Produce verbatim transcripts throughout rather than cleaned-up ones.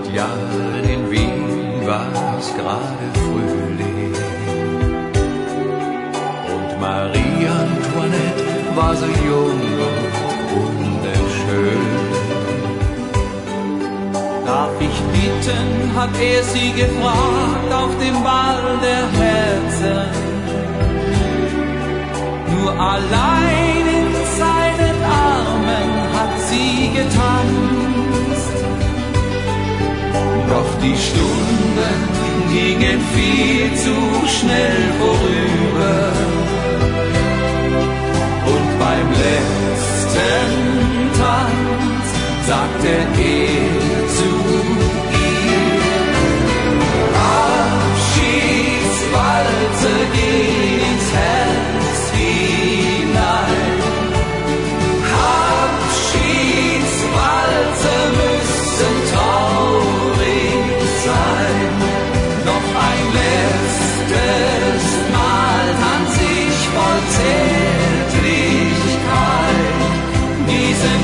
hundert Jahren in Wien war's gerade Frühling. Und Marie Antoinette war so jung und wunderschön. Darf ich bitten, hat er sie gefragt, auf dem Ball der Herzen. Nur allein in seinen Armen hat sie getanzt. Doch die Stunden gingen viel zu schnell vorüber. Und beim letzten Tanz sagte er zu ihr: Abschiedswalze, geh ins Herz hinein. Abschiedswalze müssen traurig sein. Noch ein letztes Mal tanz ich voll Zärtlichkeit diesen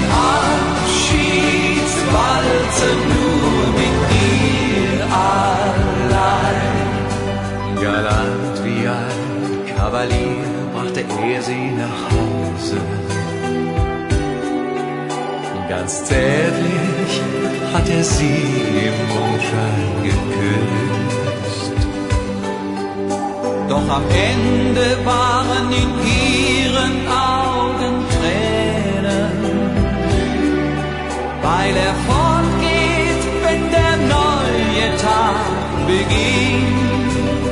Abschiedswalze nur mit dir allein. Galant wie ein Kavalier brachte er sie nach Hause. Ganz zärtlich hat er sie im Mondschein geküsst. Doch am Ende waren in ihren Augen Tränen, weil er fortgeht, wenn der neue Tag beginnt.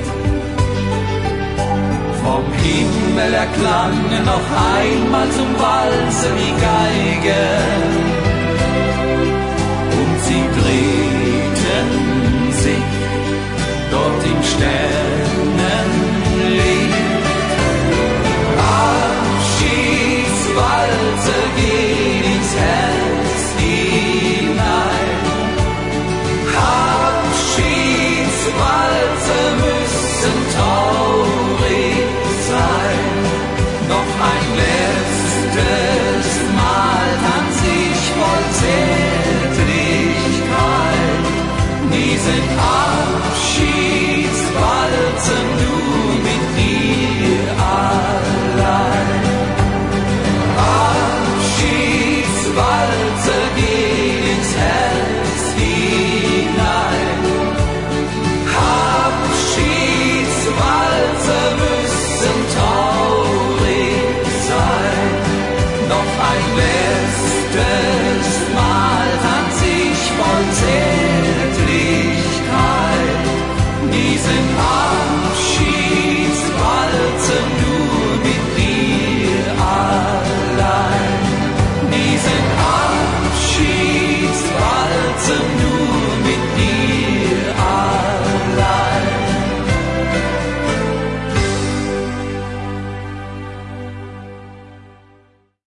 Vom Himmel erklangen noch einmal zum Walzer die Geigen, und sie drehten sich dort im Stern.